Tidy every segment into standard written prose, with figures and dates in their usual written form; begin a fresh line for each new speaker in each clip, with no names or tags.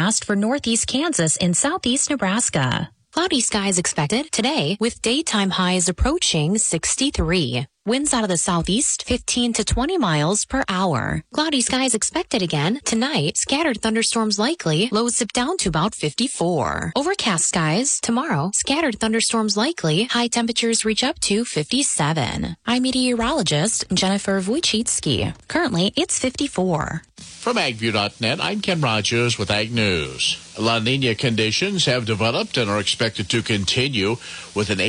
forecast for northeast Kansas and southeast Nebraska. Cloudy skies expected today with daytime highs approaching 63. Winds out of the southeast 15 to 20 miles per hour. Cloudy skies expected again tonight. Scattered thunderstorms likely. Lows dip down to about 54. Overcast skies tomorrow. Scattered thunderstorms likely. High temperatures reach up to 57. I'm meteorologist Jennifer Wojcicki. Currently, it's 54.
From AgView.net, I'm Ken Rogers with Ag News. La Nina conditions have developed and are expected to continue with an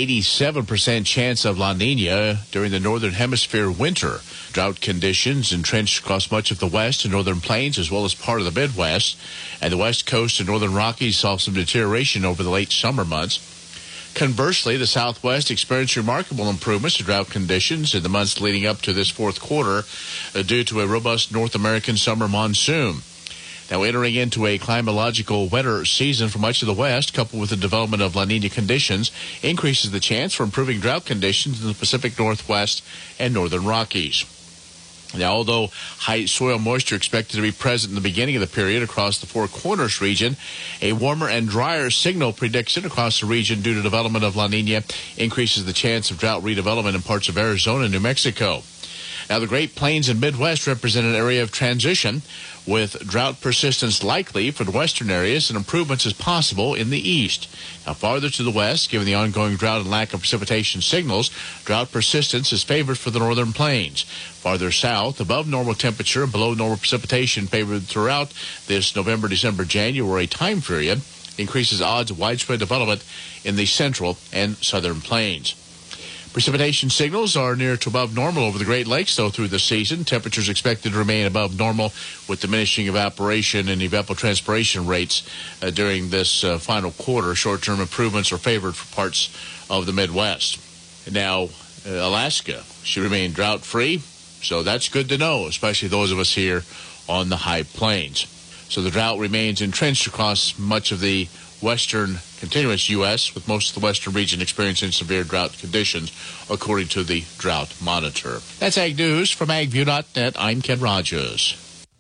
87% chance of La Nina during the Northern Hemisphere winter. Drought conditions entrenched across much of the West and Northern Plains as well as part of the Midwest. And the West Coast and Northern Rockies saw some deterioration over the late summer months. Conversely, the Southwest experienced remarkable improvements to drought conditions in the months leading up to this fourth quarter due to a robust North American summer monsoon. Now, entering into a climatological wetter season for much of the West, coupled with the development of La Nina conditions, increases the chance for improving drought conditions in the Pacific Northwest and Northern Rockies. Now, although high soil moisture expected to be present in the beginning of the period across the Four Corners region, a warmer and drier signal prediction across the region due to development of La Nina increases the chance of drought redevelopment in parts of Arizona and New Mexico. Now, the Great Plains and Midwest represent an area of transition, with drought persistence likely for the western areas and improvements as possible in the east. Now, farther to the west, given the ongoing drought and lack of precipitation signals, drought persistence is favored for the northern plains. Farther south, above normal temperature and below normal precipitation favored throughout this November, December, January time period increases odds of widespread development in the central and southern plains. Precipitation signals are near to above normal over the Great Lakes, though, through the season. Temperatures expected to remain above normal with diminishing evaporation and evapotranspiration rates during this final quarter. Short-term improvements are favored for parts of the Midwest. Now, Alaska should remain drought-free, so that's good to know, especially those of us here on the high plains. So the drought remains entrenched across much of the western continuous U.S., with most of the western region experiencing severe drought conditions, according to the Drought Monitor. That's Ag News from AgView.net. I'm Ken Rogers.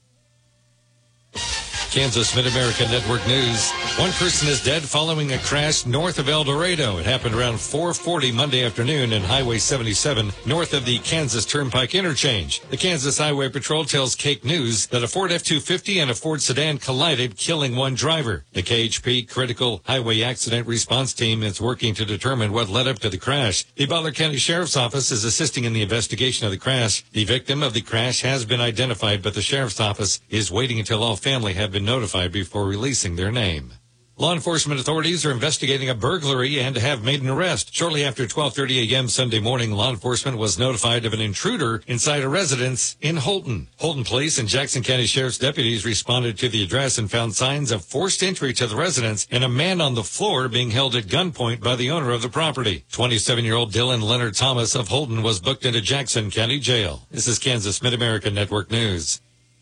Kansas Mid-America Network News. One person is dead following a crash north of El Dorado. It happened around 4:40 Monday afternoon in Highway 77, north of the Kansas Turnpike interchange. The Kansas Highway Patrol tells Cake News that a Ford F-250 and a Ford sedan collided, killing one driver. The KHP Critical Highway Accident Response Team is working to determine what led up to the crash. The Butler County Sheriff's Office is assisting in the investigation of the crash. The victim of the crash has been identified, but the Sheriff's Office is waiting until all family have been notified before releasing their name. Law enforcement authorities are investigating a burglary and have made an arrest. Shortly after 12:30 a.m. Sunday morning, law enforcement was notified of an intruder inside a residence in Holton. Holton Police and Jackson County Sheriff's deputies responded to the address and found signs of forced entry to the residence and a man on the floor being held at gunpoint by the owner of the property. 27-year-old Dylan Leonard Thomas of Holton was booked into Jackson County Jail. This is Kansas Mid-America Network News.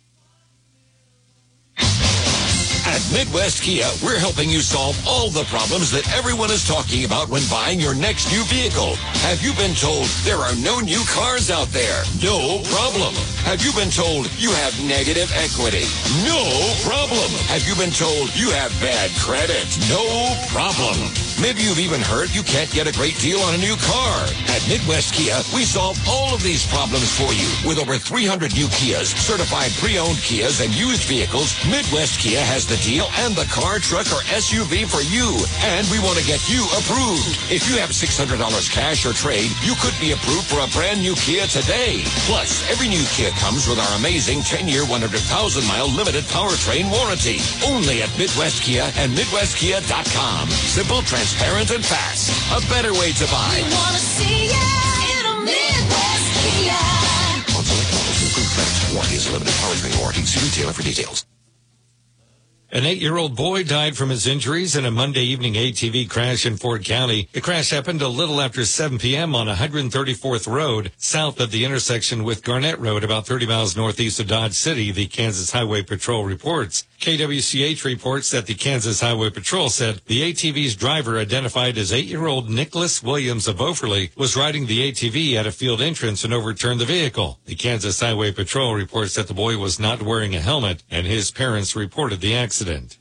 At Midwest Kia, we're helping you solve all the problems that everyone is talking about when buying your next new vehicle. Have you been told there are no new cars out there? No problem. Have you been told you have negative equity? No problem. Have you been told you have bad credit? No problem. Maybe you've even heard you can't get a great deal on a new car. At Midwest Kia, we solve all of these problems for you. With over 300 new Kias, certified pre-owned Kias, and used vehicles, Midwest Kia has the deal and the car, truck, or SUV for you. And we want to get you approved. If you have $600 cash or trade, you could be approved for a brand new Kia today. Plus, every new Kia comes with our amazing 10-year, 100,000-mile limited powertrain warranty. Only at Midwest Kia and MidwestKia.com. Simple, transparent, and fast. A better way to buy.
We want to see you in a Midwest Kia.
On select models, improved credit. Warranty is a limited powertrain warranty. See retailer for details.
An 8-year-old boy died from his injuries in a Monday evening ATV crash in Ford County. The crash happened a little after 7 p.m. on 134th Road, south of the intersection with Garnett Road, about 30 miles northeast of Dodge City, the Kansas Highway Patrol reports. KWCH reports that the Kansas Highway Patrol said the ATV's driver, identified as 8-year-old Nicholas Williams of Oferley, was riding the ATV at a field entrance and overturned the vehicle. The Kansas Highway Patrol reports that the boy was not wearing a helmet, and his parents reported the accident.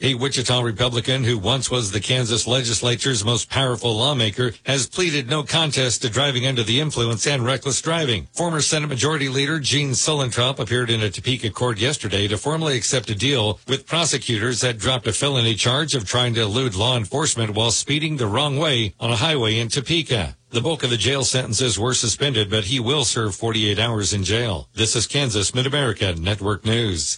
A Wichita Republican who once was the Kansas legislature's most powerful lawmaker has pleaded no contest to driving under the influence and reckless driving. Former Senate Majority Leader Gene Suellentrop appeared in a Topeka court yesterday to formally accept a deal with prosecutors that dropped a felony charge of trying to elude law enforcement while speeding the wrong way on a highway in Topeka. The bulk of the jail sentences were suspended, but he will serve 48 hours in jail. This is Kansas Mid-America Network News.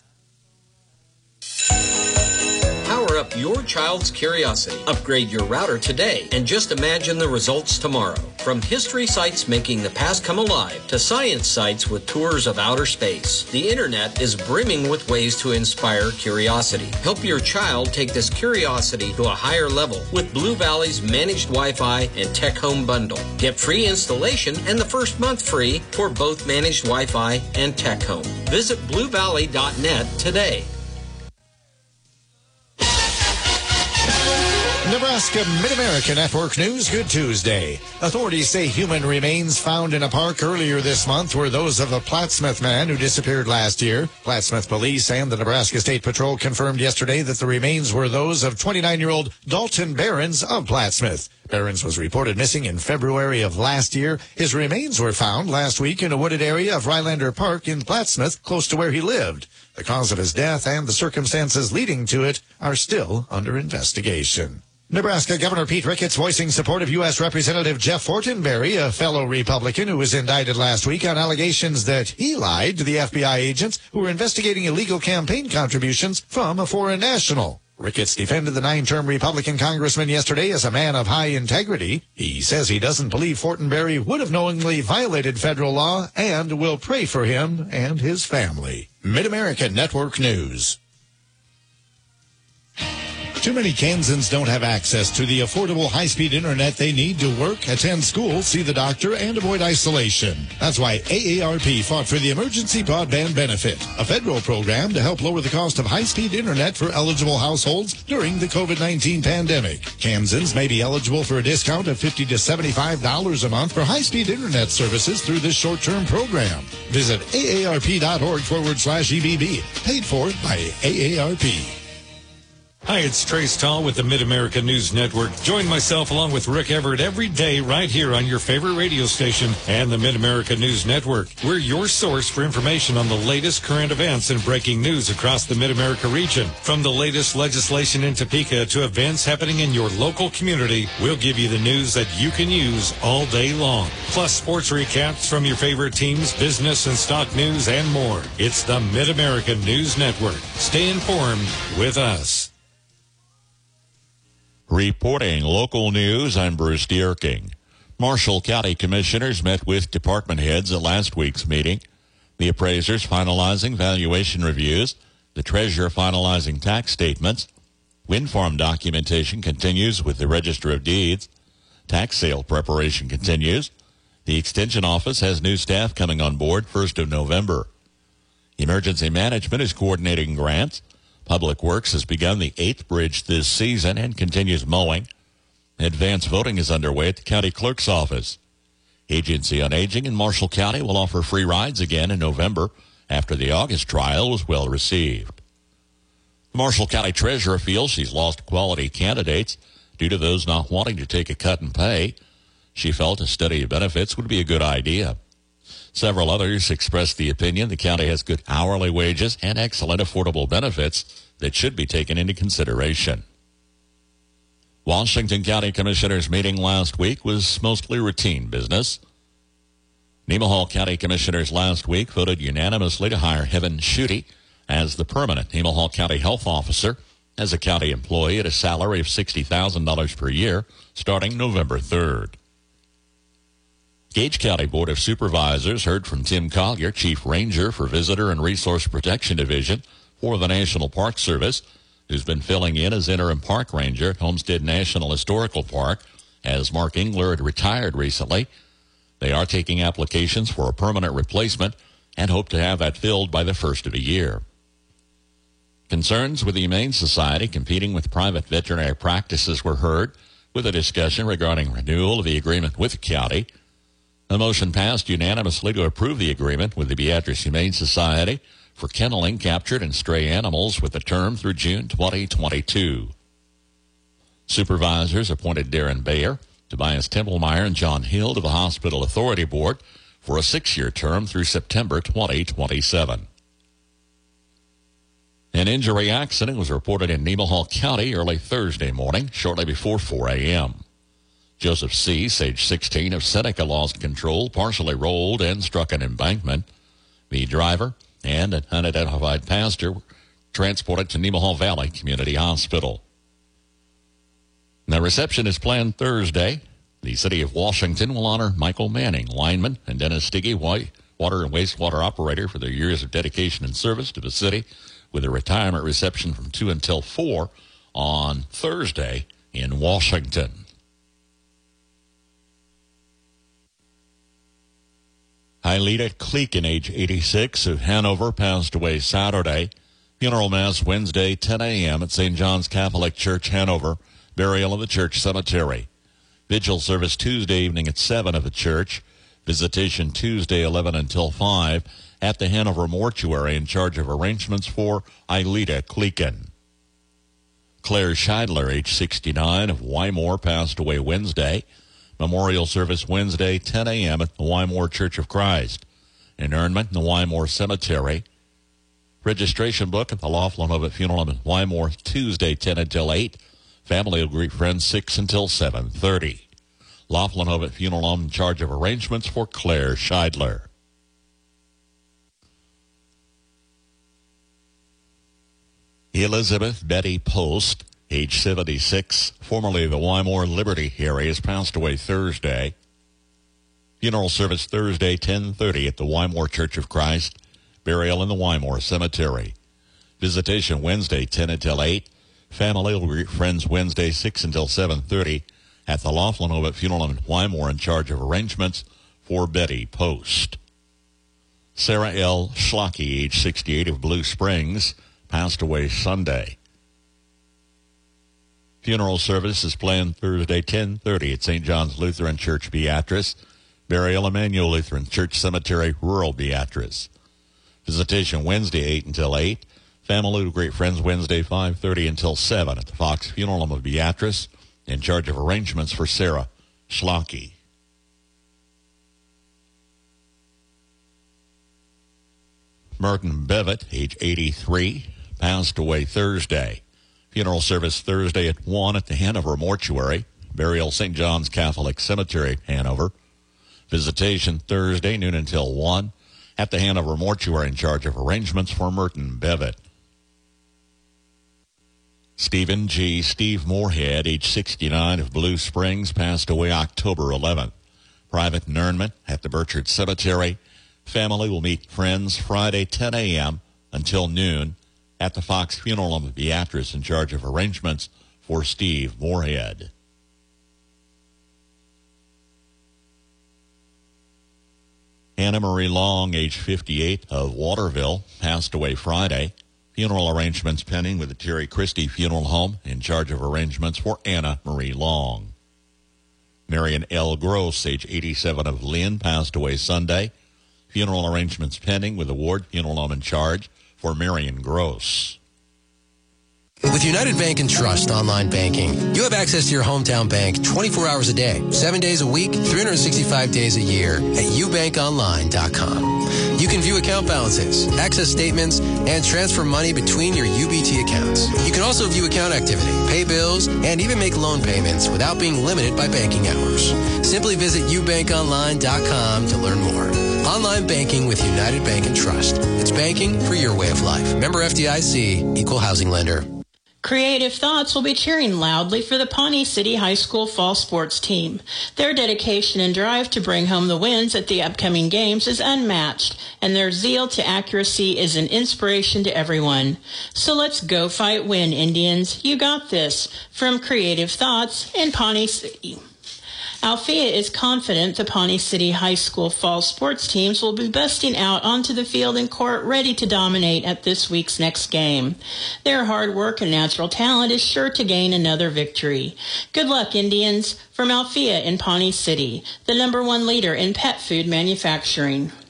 Power up your child's curiosity. Upgrade your router today and just imagine the results tomorrow. From history sites making the past come alive to science sites with tours of outer space, the internet is brimming with ways to inspire curiosity. Help your child take this curiosity to a higher level with Blue Valley's managed Wi-Fi and Tech Home bundle. Get free installation and the first month free for both managed Wi-Fi and Tech Home. Visit bluevalley.net today.
Nebraska Mid-America Network News. Good Tuesday. Authorities say human remains found in a park earlier this month were those of a Plattsmouth man who disappeared last year. Plattsmouth police and the Nebraska State Patrol confirmed yesterday that the remains were those of 29-year-old Dalton Behrens of Plattsmouth. Behrens was reported missing in February of last year. His remains were found last week in a wooded area of Rylander Park in Plattsmouth, close to where he lived. The cause of his death and the circumstances leading to it are still under investigation. Nebraska Governor Pete Ricketts voicing support of U.S. Representative Jeff Fortenberry, a fellow Republican who was indicted last week on allegations that he lied to the FBI agents who were investigating illegal campaign contributions from a foreign national. Ricketts defended the 9-term Republican congressman yesterday as a man of high integrity. He says he doesn't believe Fortenberry would have knowingly violated federal law and will pray for him and his family. Mid-America Network News. Too many Kansans don't have access to the affordable high-speed internet they need to work, attend school, see the doctor, and avoid isolation. That's why AARP fought for the Emergency Broadband Benefit, a federal program to help lower the cost of high-speed internet for eligible households during the COVID-19 pandemic. Kansans may be eligible for a discount of $50 to $75 a month for high-speed internet services through this short-term program. Visit aarp.org/EBB, paid for by AARP.
Hi, it's Trace Tall with the Mid-America News Network. Join myself along with Rick Everett every day right here on your favorite radio station and the Mid-America News Network. We're your source for information on the latest current events and breaking news across the Mid-America region. From the latest legislation in Topeka to events happening in your local community, we'll give you the news that you can use all day long. Plus sports recaps from your favorite teams, business and stock news, and more. It's the Mid-America News Network. Stay informed with us.
Reporting local news, I'm Bruce Dierking. Marshall County Commissioners met with department heads at last week's meeting. The appraisers finalizing valuation reviews, the treasurer finalizing tax statements. Wind farm documentation continues with the Register of Deeds. Tax sale preparation continues. The Extension Office has new staff coming on board 1st of November. Emergency Management is coordinating grants. Public Works has begun the 8th bridge this season and continues mowing. Advance voting is underway at the county clerk's office. Agency on Aging in Marshall County will offer free rides again in November after the August trial was well received. The Marshall County Treasurer feels she's lost quality candidates due to those not wanting to take a cut in pay. She felt a study of benefits would be a good idea. Several others expressed the opinion the county has good hourly wages and excellent affordable benefits that should be taken into consideration. Washington County Commissioners' meeting last week was mostly routine business. Nemaha County Commissioners last week voted unanimously to hire Heaven Schutte as the permanent Nemaha County Health Officer as a county employee at a salary of $60,000 per year starting November 3rd. Gage County Board of Supervisors heard from Tim Collier, Chief Ranger for Visitor and Resource Protection Division for the National Park Service, who's been filling in as interim park ranger at Homestead National Historical Park as Mark Engler had retired recently. They are taking applications for a permanent replacement and hope to have that filled by the first of the year. Concerns with the Humane Society competing with private veterinary practices were heard with a discussion regarding renewal of the agreement with the county. A motion passed unanimously to approve the agreement with the Beatrice Humane Society for kenneling captured and stray animals with a term through June 2022. Supervisors appointed Darren Bayer, Tobias Templemeyer, and John Hill to the Hospital Authority Board for a 6-year term through September 2027. An injury accident was reported in Nemaha County early Thursday morning, shortly before 4 a.m. Joseph Cease, age 16, of Seneca, lost control, partially rolled, and struck an embankment. The driver and an unidentified passenger were transported to Nemaha Valley Community Hospital. The reception is planned Thursday. The City of Washington will honor Michael Manning, lineman, and Dennis Stiggy, water and wastewater operator, for their years of dedication and service to the city, with a retirement reception from 2 until 4 on Thursday in Washington. Hyleta Kleeken, age 86, of Hanover, passed away Saturday. Funeral Mass Wednesday, 10 a.m. at St. John's Catholic Church, Hanover. Burial in the church cemetery. Vigil service Tuesday evening at 7 at the church. Visitation Tuesday, 11 until 5 at the Hanover Mortuary, in charge of arrangements for Hyleta Kleeken. Claire Scheidler, age 69, of Wymore, passed away Wednesday. Memorial service Wednesday, 10 a.m. at the Wymore Church of Christ. Interment in the Wymore Cemetery. Registration book at the Laughlin Lovett Funeral Home in Wymore, Tuesday, 10 until 8. Family will greet friends 6 until 7:30. Laughlin Lovett Funeral Home in charge of arrangements for Claire Scheidler. Elizabeth Betty Post, age 76, formerly of the Wymore Liberty area, has passed away Thursday. Funeral service Thursday, 10:30 at the Wymore Church of Christ. Burial in the Wymore Cemetery. Visitation Wednesday, 10 until 8. Family will greet friends Wednesday, 6 until 7:30 at the Laughlin Lovett Funeral Home in Wymore, in charge of arrangements for Betty Post. Sarah L. Schlocky, age 68, of Blue Springs, passed away Sunday. Funeral service is planned Thursday, 10:30 at St. John's Lutheran Church, Beatrice. Burial Emmanuel Lutheran Church Cemetery, rural Beatrice. Visitation Wednesday, 8 until 8. Family will greet friends Wednesday, 5:30 until 7 at the Fox Funeral Home of Beatrice, in charge of arrangements for Sarah Schlocky. Merton Bevitt, age 83, passed away Thursday. Funeral service Thursday at 1 at the Hanover Mortuary. Burial St. John's Catholic Cemetery, Hanover. Visitation Thursday, noon until 1 at the Hanover Mortuary, in charge of arrangements for Merton Bevitt. Stephen G. Steve Moorhead, age 69, of Blue Springs, passed away October 11th. Private interment at the Burchard Cemetery. Family will meet friends Friday, 10 a.m. until noon at the Fox Funeral Home of Beatrice, in charge of arrangements for Steve Moorhead. Anna Marie Long, age 58, of Waterville, passed away Friday. Funeral arrangements pending with the Terry Christie Funeral Home, in charge of arrangements for Anna Marie Long. Marion L. Gross, age 87, of Lynn, passed away Sunday. Funeral arrangements pending with the Ward Funeral Home, in charge for Marion Gross.
With United Bank and Trust online banking, you have access to your hometown bank 24 hours a day, 7 days a week, 365 days a year at ubankonline.com. You can view account balances, access statements, and transfer money between your UBT accounts. You can also view account activity, pay bills, and even make loan payments without being limited by banking hours. Simply visit ubankonline.com to learn more. Online banking with United Bank and Trust. It's banking for your way of life. Member FDIC, Equal Housing Lender.
Creative Thoughts will be cheering loudly for the Pawnee City High School fall sports team. Their dedication and drive to bring home the wins at the upcoming games is unmatched, and their zeal to accuracy is an inspiration to everyone. So let's go fight win, Indians. You got this. From Creative Thoughts in Pawnee City. Althea is confident the Pawnee City High School fall sports teams will be busting out onto the field and court ready to dominate at this week's next game. Their hard work and natural talent is sure to gain another victory. Good luck, Indians. From Althea in Pawnee City, the #1 leader in pet food manufacturing.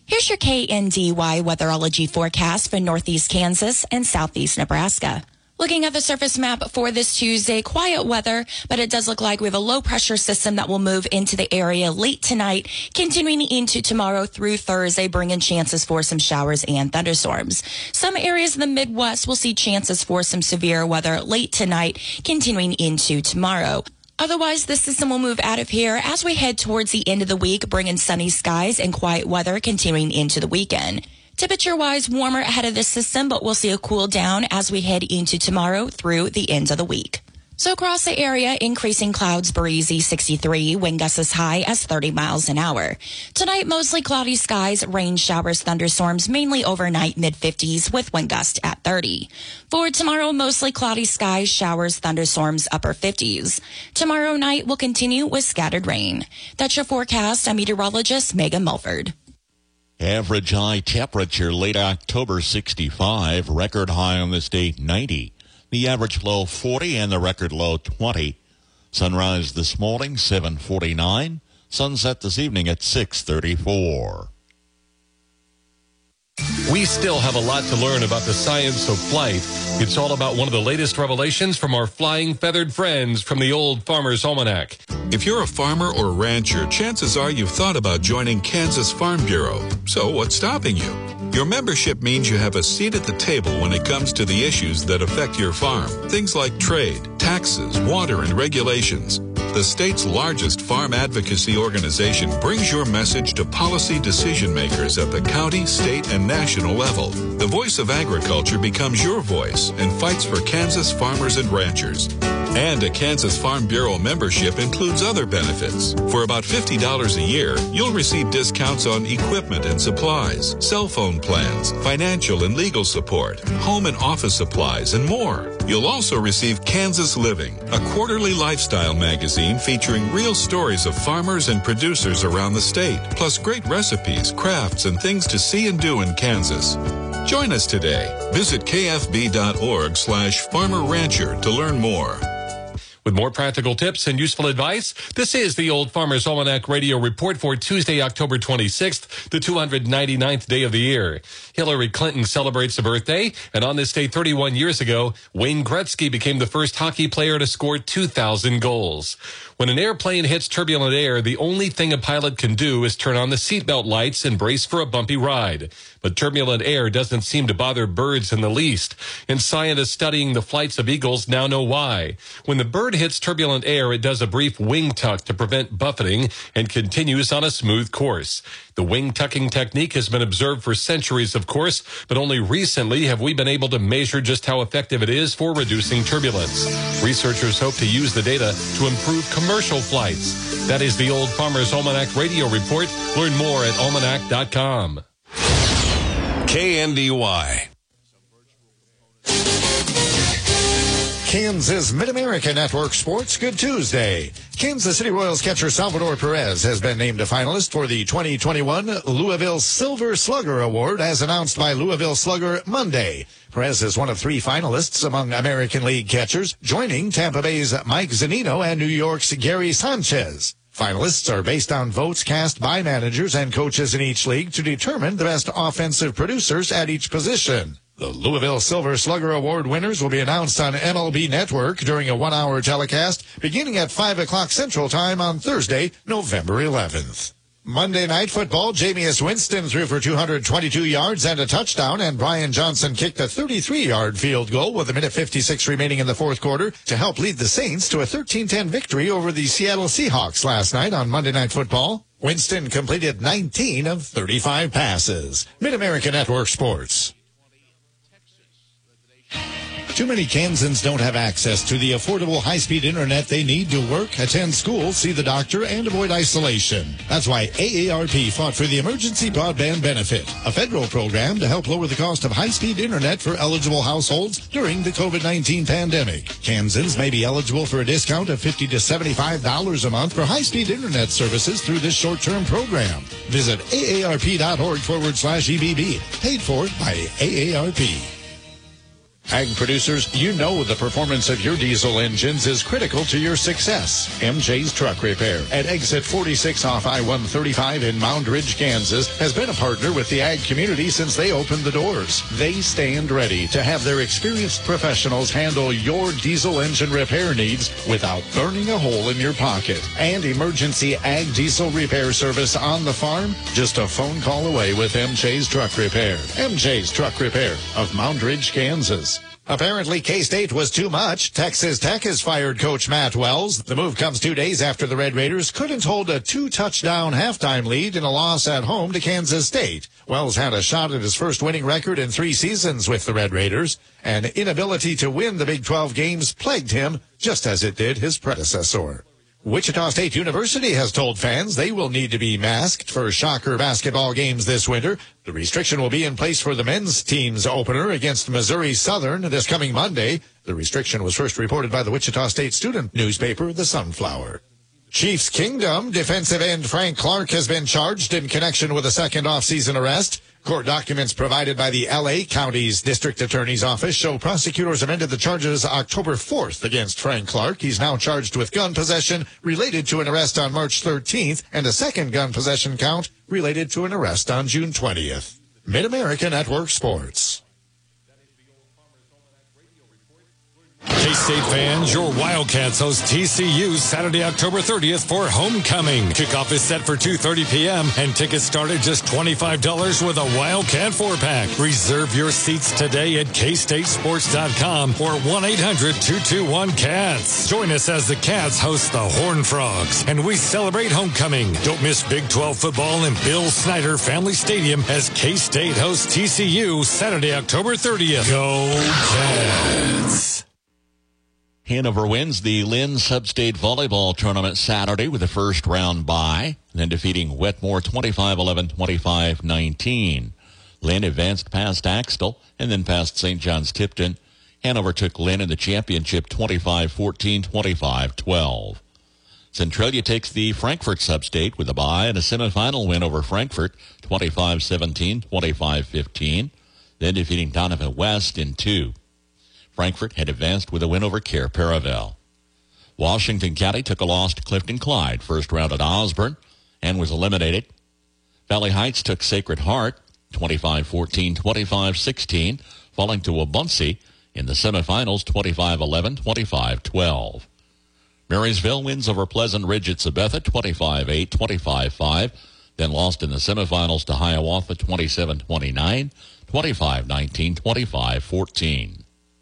Here's your KNDY weatherology forecast for northeast Kansas and southeast Nebraska. Looking at the surface map for this Tuesday, quiet weather, but it does look like we have a low pressure system that will move into the area late tonight, continuing into tomorrow through Thursday, bringing chances for some showers and thunderstorms. Some areas in the Midwest will see chances for some severe weather late tonight, continuing into tomorrow. Otherwise, the system will move out of here as we head towards the end of the week, bringing sunny skies and quiet weather continuing into the weekend. Temperature-wise, warmer ahead of this system, but we'll see a cool down as we head into tomorrow through the end of the week. So across the area, increasing clouds, breezy 63, wind gusts as high as 30 miles an hour. Tonight, mostly cloudy skies, rain showers, thunderstorms, mainly overnight mid-50s with wind gusts at 30. For tomorrow, mostly cloudy skies, showers, thunderstorms, upper 50s. Tomorrow night will continue with scattered rain. That's your forecast. I'm meteorologist Megan Mulford.
Average high temperature late October 65, record high on this date 90. The average low 40 and the record low 20. Sunrise this morning 7:49. Sunset this evening at 6:34.
We still have a lot to learn about the science of flight. It's all about one of the latest revelations from our flying feathered friends from the Old Farmer's Almanac.
If you're a farmer or rancher, chances are you've thought about joining Kansas Farm Bureau. So what's stopping you? Your membership means you have a seat at the table when it comes to the issues that affect your farm. Things like trade, taxes, water, and regulations. The state's largest farm advocacy organization brings your message to policy decision makers at the county, state, and national level. The voice of agriculture becomes your voice and fights for Kansas farmers and ranchers. And a Kansas Farm Bureau membership includes other benefits. For about $50 a year, you'll receive discounts on equipment and supplies, cell phone plans, financial and legal support, home and office supplies, and more. You'll also receive Kansas Living, a quarterly lifestyle magazine featuring real stories of farmers and producers around the state, plus great recipes, crafts, and things to see and do in Kansas. Join us today. Visit kfb.org/farmer-rancher to learn more.
With more practical tips and useful advice, this is the Old Farmer's Almanac Radio Report for Tuesday, October 26th, the 299th day of the year. Hillary Clinton celebrates a birthday, and on this day 31 years ago, Wayne Gretzky became the first hockey player to score 2,000 goals. When an airplane hits turbulent air, the only thing a pilot can do is turn on the seatbelt lights and brace for a bumpy ride. But turbulent air doesn't seem to bother birds in the least, and scientists studying the flights of eagles now know why. When the bird hits turbulent air, it does a brief wing tuck to prevent buffeting and continues on a smooth course. The wing tucking technique has been observed for centuries, of course, but only recently have we been able to measure just how effective it is for reducing turbulence. Researchers hope to use the data to improve commercial flights. That is the Old Farmer's Almanac Radio Report. Learn more at almanac.com.
KNDY.
Kansas Mid-America Network Sports. Good Tuesday. Kansas City Royals catcher Salvador Perez has been named a finalist for the 2021 Louisville Silver Slugger Award, as announced by Louisville Slugger Monday. Perez is one of 3 finalists among American League catchers, joining Tampa Bay's Mike Zunino and New York's Gary Sanchez. Finalists are based on votes cast by managers and coaches in each league to determine the best offensive producers at each position. The Louisville Silver Slugger Award winners will be announced on MLB Network during a 1-hour telecast beginning at 5 o'clock Central Time on Thursday, November 11th. Monday Night Football, Jameis Winston threw for 222 yards and a touchdown, and Brian Johnson kicked a 33-yard field goal with 1:56 remaining in the fourth quarter to help lead the Saints to a 13-10 victory over the Seattle Seahawks last night on Monday Night Football. Winston completed 19 of 35 passes. Mid-America Network Sports. Too many Kansans don't have access to the affordable high-speed internet they need to work, attend school, see the doctor, and avoid isolation. That's why AARP fought for the Emergency Broadband Benefit, a federal program to help lower the cost of high-speed internet for eligible households during the COVID-19 pandemic. Kansans may be eligible for a discount of $50 to $75 a month for high-speed internet services through this short-term program. Visit aarp.org/EBB, paid for by AARP. Ag producers, you know the performance of your diesel engines is critical to your success. MJ's Truck Repair at exit 46 off I-135 in Mound Ridge, Kansas, has been a partner with the ag community since they opened the doors. They stand ready to have their experienced professionals handle your diesel engine repair needs without burning a hole in your pocket. And emergency ag diesel repair service on the farm, just a phone call away with MJ's Truck Repair. MJ's Truck Repair of Mound Ridge, Kansas. Apparently, K-State was too much. Texas Tech has fired Coach Matt Wells. The move comes 2 days after the Red Raiders couldn't hold a 2-touchdown halftime lead in a loss at home to Kansas State. Wells had a shot at his first winning record in 3 seasons with the Red Raiders. An inability to win the Big 12 games plagued him, just as it did his predecessor. Wichita State University has told fans they will need to be masked for Shocker basketball games this winter. The restriction will be in place for the men's team's opener against Missouri Southern this coming Monday. The restriction was first reported by the Wichita State student newspaper, The Sunflower. Chiefs Kingdom defensive end Frank Clark has been charged in connection with a second off-season arrest. Court documents provided by the L.A. County's District Attorney's Office show prosecutors amended the charges October 4th against Frank Clark. He's now charged with gun possession related to an arrest on March 13th and a second gun possession count related to an arrest on June 20th. Mid-America Network Sports.
K-State fans, your Wildcats host TCU Saturday, October 30th for homecoming. Kickoff is set for 2:30 p.m. and tickets start at just $25 with a Wildcat 4-pack. Reserve your seats today at KStateSports.com or 1-800-221-CATS. Join us as the Cats host the Horned Frogs, and we celebrate homecoming. Don't miss Big 12 football in Bill Snyder Family Stadium as K-State hosts TCU Saturday, October 30th. Go Cats!
Hanover wins the Lynn Substate Volleyball Tournament Saturday with a first-round bye, then defeating Wetmore 25-11, 25-19. Lynn advanced past Axtell and then past St. John's Tipton. Hanover took Lynn in the championship 25-14, 25-12. Centralia takes the Frankfort Substate with a bye and a semifinal win over Frankfort 25-17, 25-15, then defeating Donovan West in 2. Frankfort had advanced with a win over Care Paravel. Washington County took a loss to Clifton Clyde, first round at Osborne, and was eliminated. Valley Heights took Sacred Heart, 25-14, 25-16, falling to Wabaunsee in the semifinals, 25-11, 25-12. Marysville wins over Pleasant Ridge at Sabetha, 25-8, 25-5, then lost in the semifinals to Hiawatha, 27-29, 25-19, 25-14.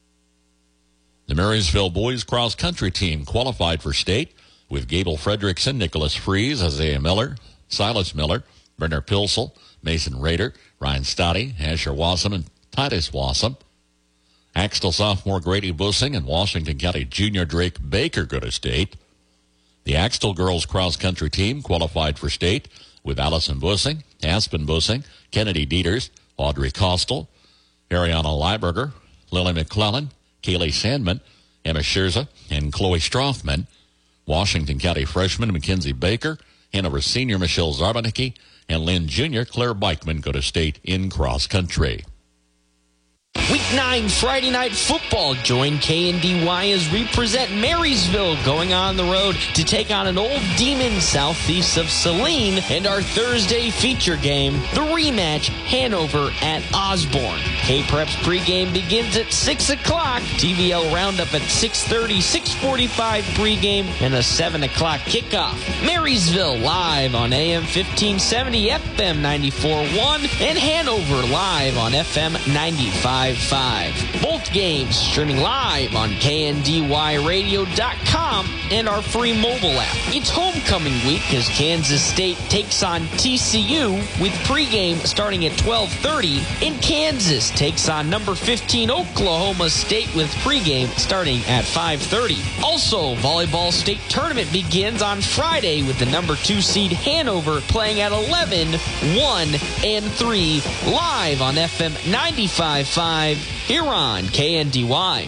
The Marysville boys cross-country team qualified for state with Gable Fredrickson, Nicholas Fries, Isaiah Miller, Silas Miller, Brenner Pilsel, Mason Rader, Ryan Stotty, Asher Wassam, and Titus Wassam. Axtell sophomore Grady Bussing and Washington County junior Drake Baker go to state. The Axtell girls cross-country team qualified for state with Allison Bussing, Aspen Bussing, Kennedy Dieters, Audrey Costel, Ariana Lieberger, Lily McClellan, Kaylee Sandman, Emma Scherza, and Chloe Strothman. Washington County freshman Mackenzie Baker, Hanover senior Michelle Zarbanicki, and Lynn junior Claire Beichman go to state in cross-country.
Week 9 Friday night football. Join KNDY as we present Marysville going on the road to take on an old demon southeast of Saline, and our Thursday feature game, the rematch, Hanover at Osborne. K-Prep's pregame begins at 6 o'clock. TVL roundup at 6:30, 6:45 pregame, and a 7 o'clock kickoff. Marysville live on AM 1570, FM 94.1, and Hanover live on FM 95.5. Both games streaming live on KNDYradio.com and our free mobile app. It's homecoming week as Kansas State takes on TCU with pregame starting at 12:30, and Kansas takes on number 15 Oklahoma State with pregame starting at 5:30. Also, volleyball state tournament begins on Friday with the number 2 seed Hanover playing at 11, 1, and 3 live on FM 95.5 here on KNDY.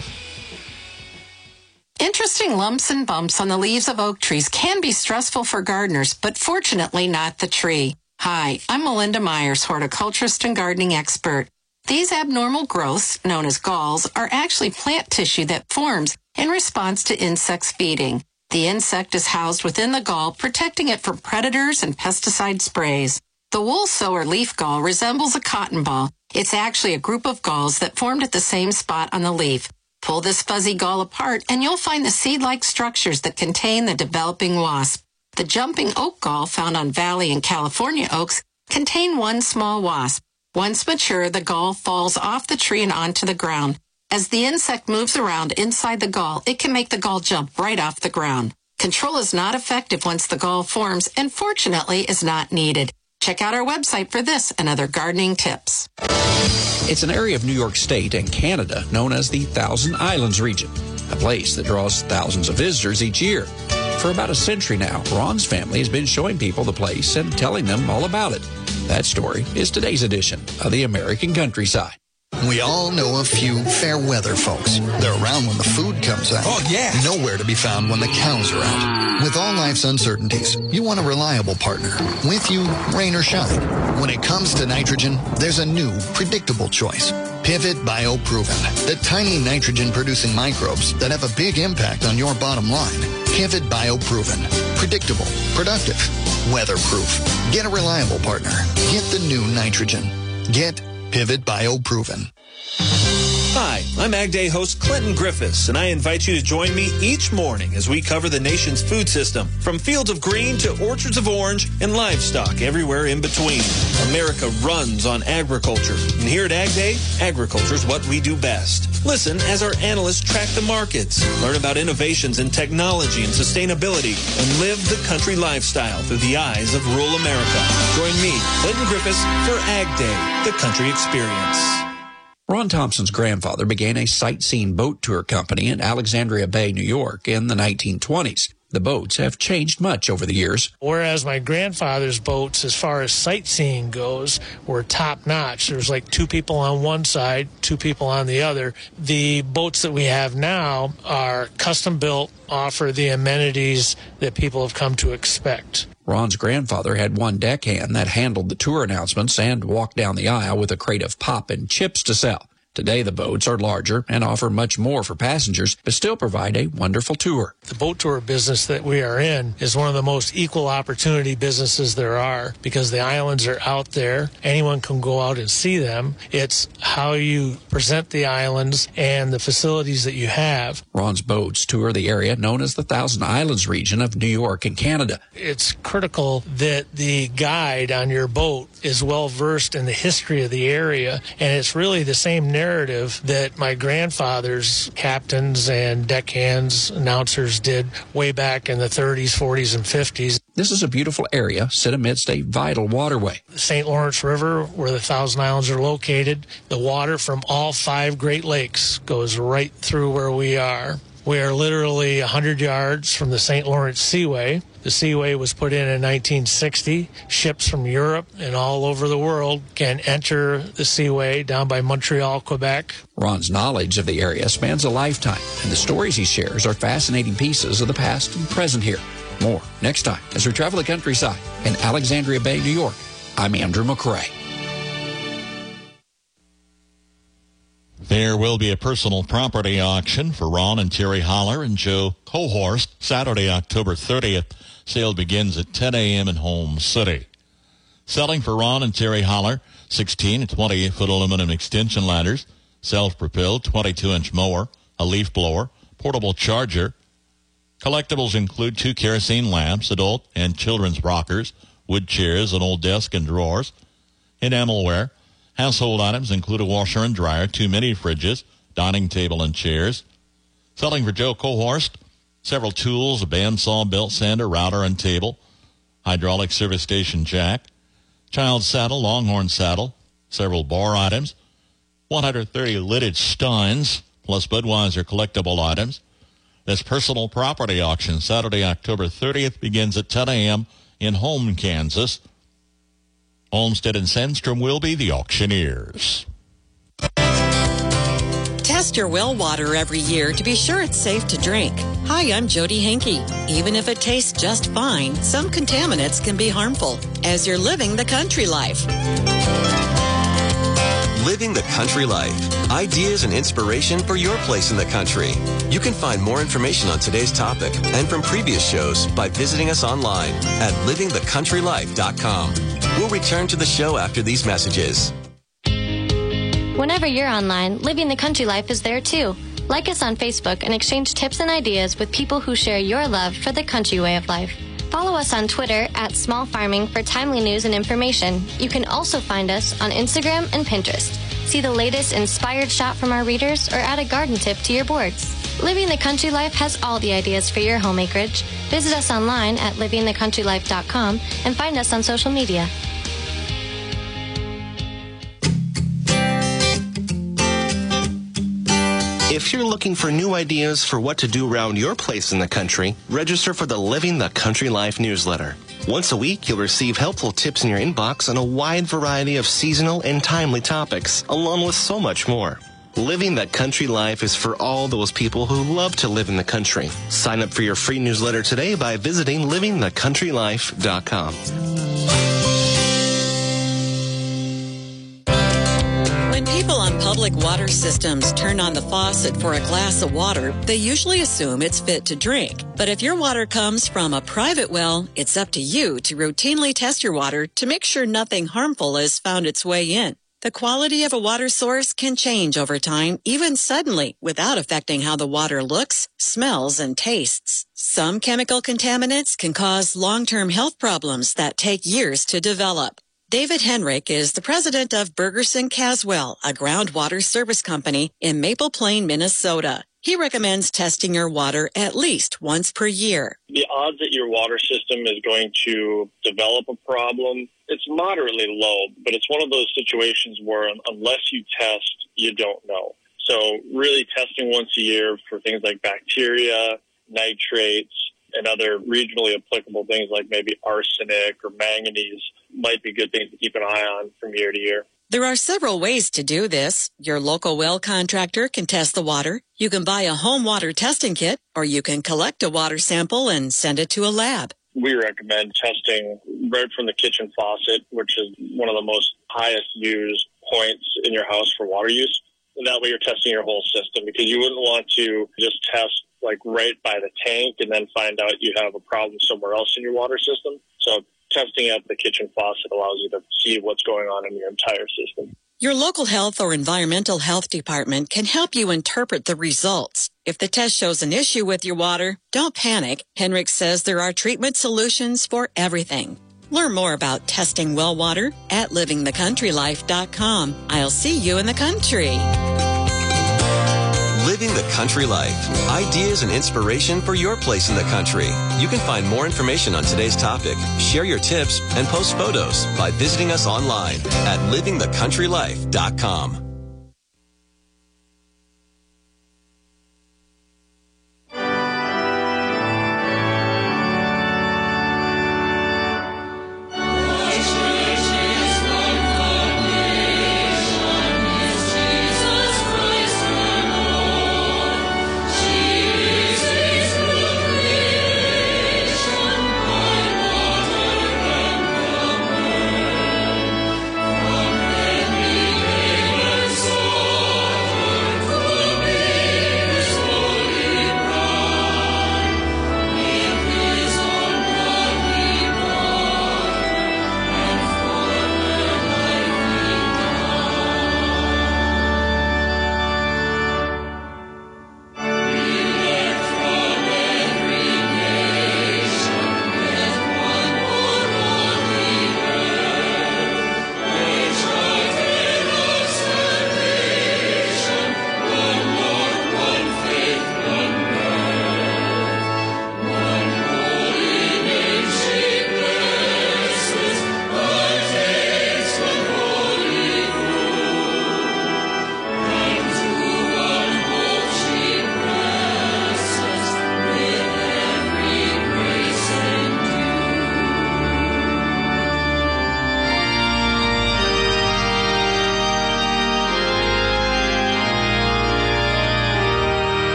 Interesting lumps and bumps on the leaves of oak trees can be stressful for gardeners, but fortunately not the tree. Hi, I'm Melinda Myers, horticulturist and gardening expert. These abnormal growths, known as galls, are actually plant tissue that forms in response to insects feeding. The insect is housed within the gall, protecting it from predators and pesticide sprays. The wool sower leaf gall resembles a cotton ball. It's actually a group of galls that formed at the same spot on the leaf. Pull this fuzzy gall apart and you'll find the seed-like structures that contain the developing wasp. The jumping oak gall found on valley and California oaks contain one small wasp. Once mature, the gall falls off the tree and onto the ground. As the insect moves around inside the gall, it can make the gall jump right off the ground. Control is not effective once the gall forms and fortunately is not needed. Check out our website for this and other gardening tips.
It's an area of New York State and Canada known as the Thousand Islands region, a place that draws thousands of visitors each year. For about a century now, Ron's family has been showing people the place and telling them all about it. That story is today's edition of the American Countryside.
We all know a few fair weather folks. They're around when the food comes out.
Oh, yeah.
Nowhere to be found when the cows are out. With all life's uncertainties, you want a reliable partner. With you, rain or shine. When it comes to nitrogen, there's a new, predictable choice. Pivot BioProven. The tiny nitrogen-producing microbes that have a big impact on your bottom line. Pivot BioProven. Predictable, productive, weatherproof. Get a reliable partner. Get the new nitrogen. Get Pivot BioProven.
Hi, I'm Ag Day host Clinton Griffiths, and I invite you to join me each morning as we cover the nation's food system, from fields of green to orchards of orange and livestock everywhere in between. America runs on agriculture, and here at Ag Day, agriculture is what we do best. Listen as our analysts track the markets, learn about innovations in technology and sustainability, and live the country lifestyle through the eyes of rural America. Join me, Clinton Griffiths, for Ag Day, the country experience.
Ron Thompson's grandfather began a sightseeing boat tour company in Alexandria Bay, New York in the 1920s. The boats have changed much over the years.
Whereas my grandfather's boats, as far as sightseeing goes, were top-notch. There was like 2 people on one side, 2 people on the other. The boats that we have now are custom-built, offer the amenities that people have come to expect.
Ron's grandfather had one deckhand that handled the tour announcements and walked down the aisle with a crate of pop and chips to sell. Today, the boats are larger and offer much more for passengers, but still provide a wonderful tour.
The boat tour business that we are in is one of the most equal opportunity businesses there are because the islands are out there. Anyone can go out and see them. It's how you present the islands and the facilities that you have.
Ron's boats tour the area known as the Thousand Islands region of New York and Canada.
It's critical that the guide on your boat is well versed in the history of the area, and it's really the same narrative that my grandfather's captains and deckhands, announcers did way back in the 30s, 40s, and 50s.
This is a beautiful area set amidst a vital waterway.
The St. Lawrence River, where the Thousand Islands are located, the water from all 5 Great Lakes goes right through where we are. We are literally 100 yards from the St. Lawrence Seaway. The Seaway was put in 1960. Ships from Europe and all over the world can enter the Seaway down by Montreal, Quebec.
Ron's knowledge of the area spans a lifetime, and the stories he shares are fascinating pieces of the past and present here. More next time as we travel the countryside in Alexandria Bay, New York. I'm Andrew McCrae.
There will be a personal property auction for Ron and Terry Holler and Joe Cohorst Saturday, October 30th. Sale begins at 10 a.m. in Holmes City. Selling for Ron and Terry Holler, 16 and 28-foot aluminum extension ladders, self-propelled 22-inch mower, a leaf blower, portable charger. Collectibles include 2 kerosene lamps, adult and children's rockers, wood chairs, an old desk and drawers, enamelware. Household items include a washer and dryer, 2 mini fridges, dining table and chairs. Selling for Joe Cohorst, several tools, a bandsaw, belt sander, router and table, hydraulic service station jack, child saddle, longhorn saddle, several bar items, 130 lidded steins, plus Budweiser collectible items. This personal property auction Saturday, October 30th begins at 10 a.m. in Home, Kansas. Olmsted and Sandstrom will be the auctioneers.
Test your well water every year to be sure it's safe to drink. Hi, I'm Jody Henke. Even if it tastes just fine, some contaminants can be harmful as you're living the country life.
Living the Country Life. Ideas and inspiration for your place in the country. You can find more information on today's topic and from previous shows by visiting us online at livingthecountrylife.com. We'll return to the show after these messages.
Whenever you're online, Living the Country Life is there too. Like us on Facebook and exchange tips and ideas with people who share your love for the country way of life. Follow us on Twitter at Small Farming for timely news and information. You can also find us on Instagram and Pinterest. See the latest inspired shot from our readers or add a garden tip to your boards. Living the Country Life has all the ideas for your home acreage. Visit us online at livingthecountrylife.com and find us on social media.
If you're looking for new ideas for what to do around your place in the country, register for the Living the Country Life newsletter. Once a week, you'll receive helpful tips in your inbox on a wide variety of seasonal and timely topics, along with so much more. Living the Country Life is for all those people who love to live in the country. Sign up for your free newsletter today by visiting livingthecountrylife.com.
When people on public water systems turn on the faucet for a glass of water, they usually assume it's fit to drink. But if your water comes from a private well, it's up to you to routinely test your water to make sure nothing harmful has found its way in. The quality of a water source can change over time, even suddenly, without affecting how the water looks, smells, and tastes. Some chemical contaminants can cause long-term health problems that take years to develop. David Henrik is the president of Bergerson Caswell, a groundwater service company in Maple Plain, Minnesota. He recommends testing your water at least once per year.
The odds that your water system is going to develop a problem, it's moderately low, but it's one of those situations where unless you test, you don't know. So really testing once a year for things like bacteria, nitrates, and other regionally applicable things like maybe arsenic or manganese might be good things to keep an eye on from year to year.
There are several ways to do this. Your local well contractor can test the water. You can buy a home water testing kit, or you can collect a water sample and send it to a lab.
We recommend testing right from the kitchen faucet, which is one of the most highest used points in your house for water use. And that way you're testing your whole system, because you wouldn't want to just test like right by the tank and then find out you have a problem somewhere else in your water system. So testing at the kitchen faucet allows you to see what's going on in your entire system.
Your local health or environmental health department can help you interpret the results. If the test shows an issue with your water, don't panic. Henrik says there are treatment solutions for everything. Learn more about testing well water at livingthecountrylife.com. I'll see you in the country.
Living the Country Life. Ideas and inspiration for your place in the country. You can find more information on today's topic, share your tips, and post photos by visiting us online at livingthecountrylife.com.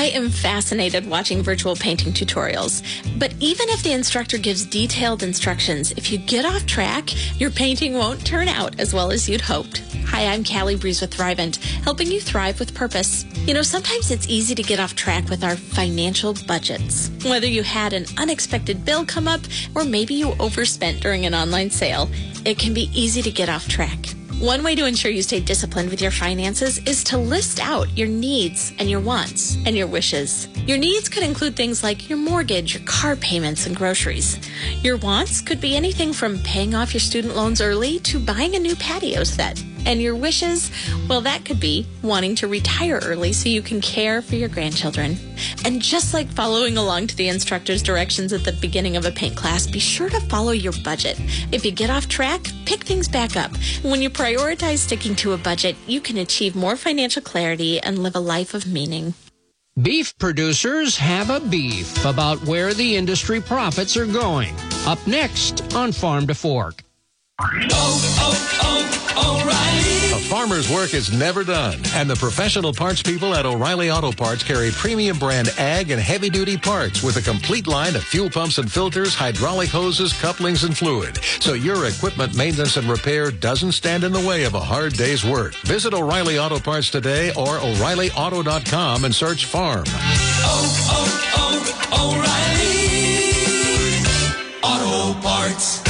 am fascinated watching virtual painting tutorials. But even if the instructor gives detailed instructions, if you get off track, your painting won't turn out as well as you'd hoped. Hi, I'm Callie Breeze with Thrivent, helping you thrive with purpose. You know, sometimes it's easy to get off track with our financial budgets. Whether you had an unexpected bill come up or maybe you overspent during an online sale, it can be easy to get off track. One way to ensure you stay disciplined with your finances is to list out your needs and your wants and your wishes. Your needs could include things like your mortgage, your car payments, and groceries. Your wants could be anything from paying off your student loans early to buying a new patio set. And your wishes, well, that could be wanting to retire early so you can care for your grandchildren. And just like following along to the instructor's directions at the beginning of a paint class, be sure to follow your budget. If you get off track, pick things back up. When you prioritize sticking to a budget, you can achieve more financial clarity and live a life of meaning.
Beef producers have a beef about where the industry profits are going. Up next on Farm to Fork.
O'Reilly. A farmer's work is never done, and the professional parts people at O'Reilly Auto Parts carry premium brand ag and heavy-duty parts with a complete line of fuel pumps and filters, hydraulic hoses, couplings, and fluid, so your equipment maintenance and repair doesn't stand in the way of a hard day's work. Visit O'Reilly Auto Parts today or O'ReillyAuto.com and search farm.
O'Reilly Auto Parts.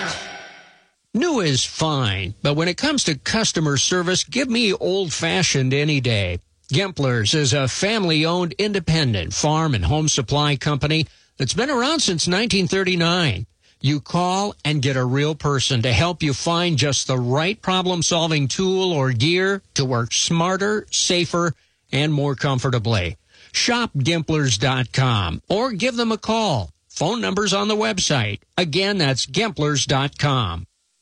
New is fine, but when it comes to customer service, give me old-fashioned any day. Gemplers is a family-owned independent farm and home supply company that's been around since 1939. You call and get a real person to help you find just the right problem-solving tool or gear to work smarter, safer, and more comfortably. Shop Gemplers.com or give them a call. Phone number's on the website. Again, that's Gemplers.com.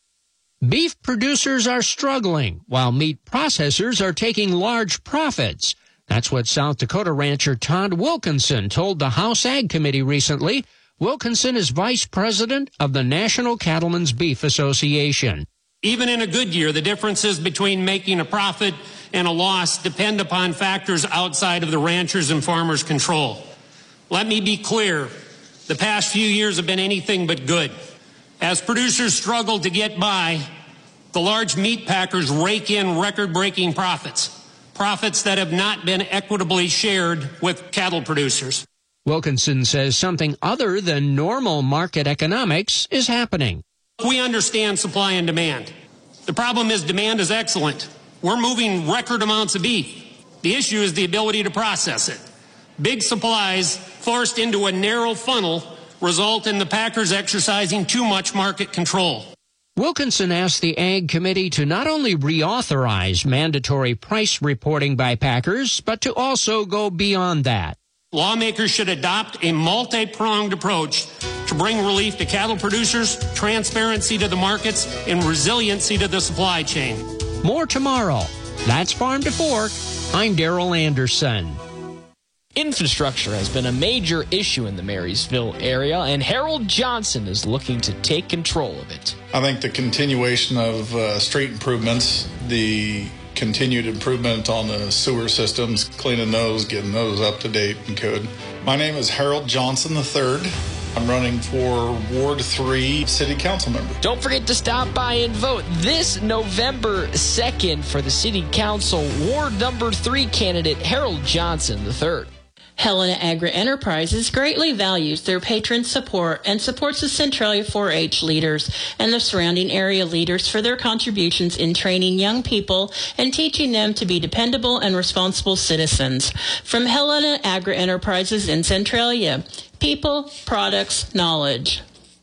Beef producers are struggling, while meat processors are taking large profits. That's what South Dakota rancher Todd Wilkinson told the House Ag Committee recently. Wilkinson is vice president of the National Cattlemen's Beef Association.
Even in a good year, the differences between making a profit and a loss depend upon factors outside of the ranchers' and farmers' control. Let me be clear, the past few years have been anything but good. As producers struggle to get by, the large meat packers rake in record-breaking profits that have not been equitably shared with cattle producers.
Wilkinson says something other than normal market economics is happening.
We understand supply and demand. The problem is demand is excellent. We're moving record amounts of beef. The issue is the ability to process it. Big supplies forced into a narrow funnel result in the packers exercising too much market control.
Wilkinson asked the Ag Committee to not only reauthorize mandatory price reporting by packers, but to also go beyond that.
Lawmakers should adopt a multi-pronged approach to bring relief to cattle producers, transparency to the markets, and resiliency to the supply chain.
More tomorrow. That's Farm to Fork. I'm Daryl Anderson.
Infrastructure has been a major issue in the Marysville area, and Harold Johnson is looking to take control of it.
I think the continuation of street improvements, the continued improvement on the sewer systems, cleaning those, getting those up to date and good. My name is Harold Johnson III. I'm running for Ward 3 City Council member.
Don't forget to stop by and vote this November 2nd for the City Council Ward number 3 candidate Harold Johnson III.
Helena Agri-Enterprises greatly values their patron support and supports the Centralia 4-H leaders and the surrounding area leaders for their contributions in training young people and teaching them to be dependable and responsible citizens. From Helena Agri-Enterprises in Centralia, people, products, knowledge.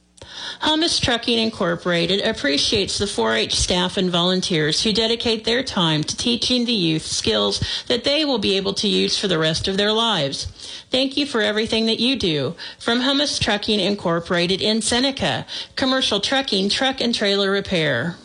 Hummus Trucking Incorporated appreciates the 4-H staff and volunteers who dedicate their time to teaching the youth skills that they will be able to use for the rest of their lives. Thank you for everything that you do. From Hummus Trucking Incorporated in Seneca, commercial trucking, truck and trailer repair.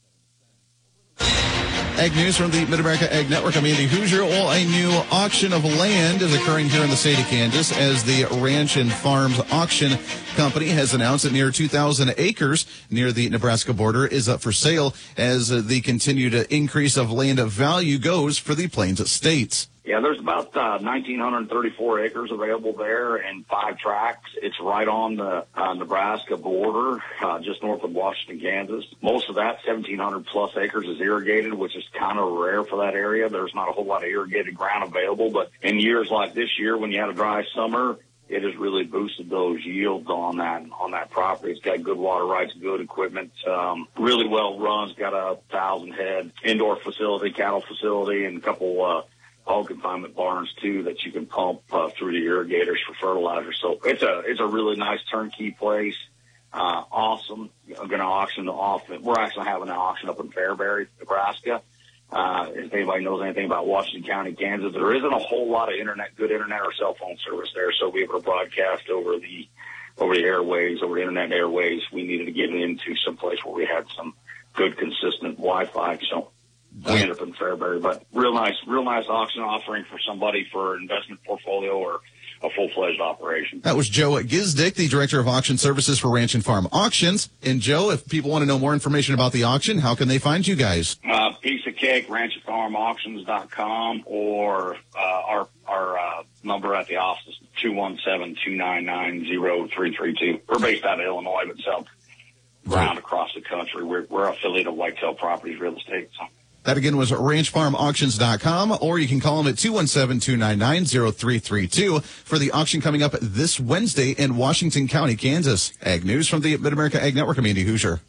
Ag News from the Mid-America Ag Network. I'm Andy Hoosier. Well, a new auction of land is occurring here in the state of Kansas as the Ranch and Farms Auction Company has announced that near 2,000 acres near the Nebraska border is up for sale as the continued increase of land value goes for the Plains states.
Yeah, there's about 1,934 acres available there and 5 tracts. It's right on the Nebraska border, just north of Washington, Kansas. Most of that, 1,700 plus acres, is irrigated, which is kind of rare for that area. There's not a whole lot of irrigated ground available, but in years like this year, when you had a dry summer, it has really boosted those yields on that property. It's got good water rights, good equipment, really well run. It's got 1,000 head indoor facility, cattle facility, and a couple hog confinement barns too that you can pump through the irrigators for fertilizer. So it's a really nice turnkey place. Awesome. I'm going to auction off. We're actually having an auction up in Fairbury, Nebraska. If anybody knows anything about Washington County, Kansas, there isn't a whole lot of good internet or cell phone service there. So we were able to broadcast over the airways, over the internet airways. We needed to get into some place where we had some good, consistent Wi-Fi. So we ended up in Fairbury, but real nice auction offering for somebody for an investment portfolio or a full-fledged operation.
That was Joe Gizdick, the Director of Auction Services for Ranch and Farm Auctions. And Joe, if people want to know more information about the auction, how can they find you guys?
Piece of cake, ranchandfarmauctions.com, or our number at the office is 217-299-0332. We're based out of Illinois, but sell around across the country. We're affiliated of Whitetail Properties Real Estate. So.
That again was ranchfarmauctions.com, or you can call them at 217-299-0332 for the auction coming up this Wednesday in Washington County, Kansas. Ag News from the Mid-America Ag Network. I'm Andy Hoosier.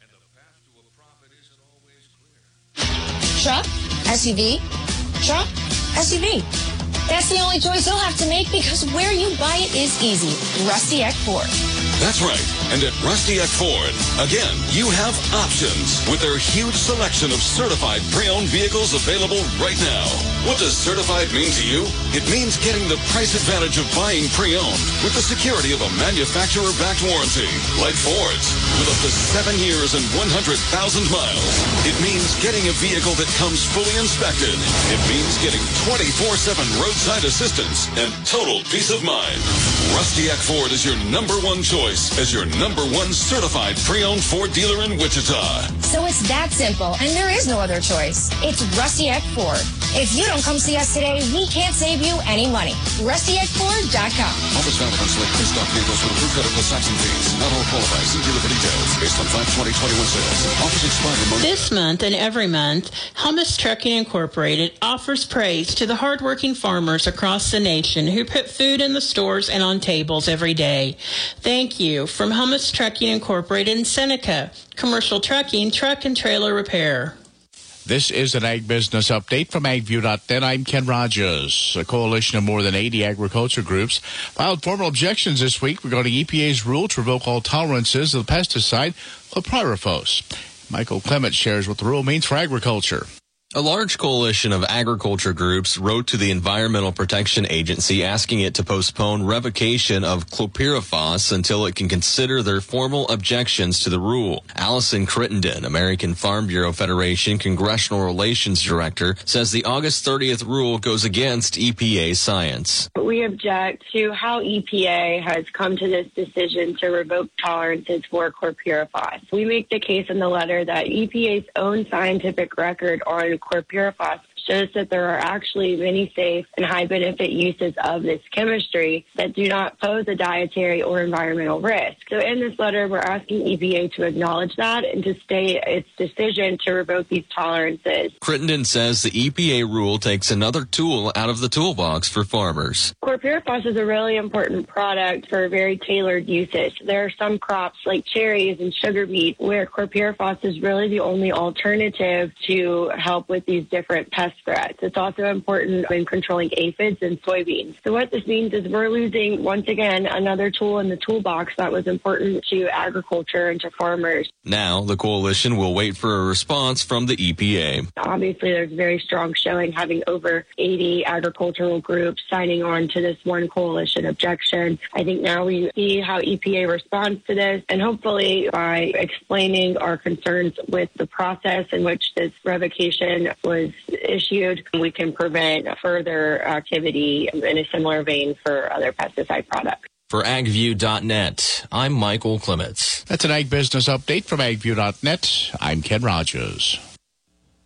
Truck, SUV, truck, SUV. That's the only choice you'll have to make because where you buy it is easy. Rusty Eck Ford.
That's right. And at Rusty Eck Ford, again, you have options with their huge selection of certified pre-owned vehicles available right now. What does certified mean to you? It means getting the price advantage of buying pre-owned with the security of a manufacturer-backed warranty, like Ford's, with up to 7 years and 100,000 miles. It means getting a vehicle that comes fully inspected. It means getting 24/7 roadside assistance and total peace of mind. Rusty Eck Ford is your #1 choice as your #1 certified pre-owned Ford dealer in Wichita.
So it's that simple, and there is no other choice. It's Rusty Eck Ford. If you don't come see us today, we can't save you any money. RustyEckFord.com.
Offers valid on select pre-stock vehicles with approved credit plus tax and fees. Not all qualify. See dealer for details. Based on 5/20/21 sales. Offers expire month.
This month and every month, Hummus Trucking Incorporated offers praise to the hardworking farmers across the nation who put food in the stores and on tables every day. Thank you from Hummus Trucking Incorporated in Seneca. Commercial trucking, truck and trailer repair.
This is an Ag Business Update from AgView.net. I'm Ken Rogers. A coalition of more than 80 agriculture groups filed formal objections this week regarding EPA's rule to revoke all tolerances of the pesticide chlorpyrifos. Michael Clement shares what the rule means for agriculture.
A large coalition of agriculture groups wrote to the Environmental Protection Agency asking it to postpone revocation of chlorpyrifos until it can consider their formal objections to the rule. Allison Crittenden, American Farm Bureau Federation Congressional Relations Director, says the August 30th rule goes against EPA science.
We object to how EPA has come to this decision to revoke tolerances for chlorpyrifos. We make the case in the letter that EPA's own scientific record on chlorpyrifos shows that there are actually many safe and high-benefit uses of this chemistry that do not pose a dietary or environmental risk. So in this letter, we're asking EPA to acknowledge that and to state its decision to revoke these tolerances.
Crittenden says the EPA rule takes another tool out of the toolbox for farmers.
Chlorpyrifos is a really important product for very tailored usage. There are some crops like cherries and sugar beet where chlorpyrifos is really the only alternative to help with these different pest threats. It's also important in controlling aphids in soybeans. So what this means is we're losing, once again, another tool in the toolbox that was important to agriculture and to farmers.
Now, the coalition will wait for a response from the EPA.
Obviously, there's very strong showing, having over 80 agricultural groups signing on to this one coalition objection. I think now we see how EPA responds to this, and hopefully by explaining our concerns with the process in which this revocation was issued, we can prevent further activity in a similar vein for other pesticide products.
For AgView.net, I'm Michael Clements.
That's an Ag Business Update from AgView.net. I'm Ken Rogers.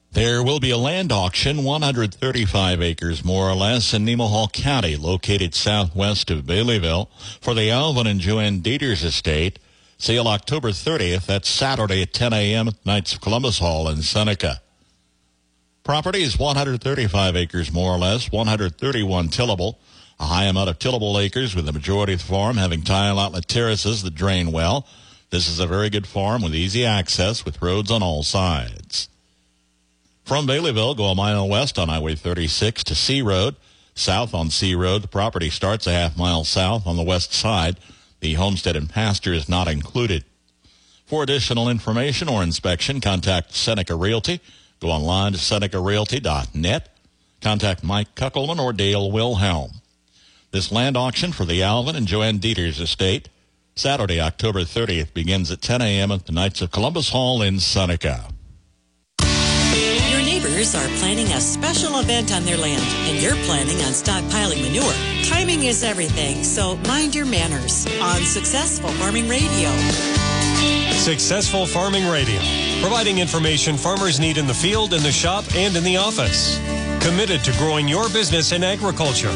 There will be a land auction, 135 acres more or less, in Nemaha County, located southwest of Baileyville, for the Alvin and Joanne Dieters estate. Sale October 30th. That's Saturday at 10 a.m. at Knights of Columbus Hall in Seneca. Property is 135 acres more or less, 131 tillable. A high amount of tillable acres, with the majority of the farm having tile outlet terraces that drain well. This is a very good farm with easy access with roads on all sides. From Baileyville, go a mile west on Highway 36 to C Road. South on C Road, the property starts a half-mile south on the west side. The homestead and pasture is not included. For additional information or inspection, contact Seneca Realty. Go online to senecarealty.net. Contact Mike Kuckelman or Dale Wilhelm. This land auction for the Alvin and Joanne Dieters estate, Saturday, October 30th, begins at 10 a.m. at the Knights of Columbus Hall in Seneca.
Your neighbors are planning a special event on their land, and you're planning on stockpiling manure. Timing is everything, so mind your manners on Successful Farming Radio.
Successful Farming Radio, providing information farmers need in the field, in the shop, and in the office. Committed to growing your business in agriculture.